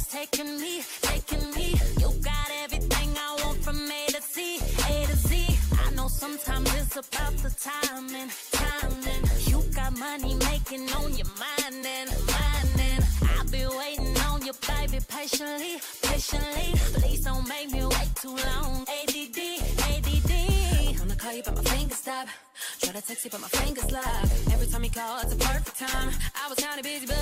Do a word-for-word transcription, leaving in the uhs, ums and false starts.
taking me, taking me. You got everything I want from A to Z, A to Z. I know sometimes it's about the timing, timing. You got money making on your mind and mind and I'll be waiting on you, baby, patiently, patiently. Please don't make me wait too long. A D D, A D D. Wanna call you but my fingers stop. Try to text you but my fingers lock. Every time you call it's a perfect time. I was kinda busy but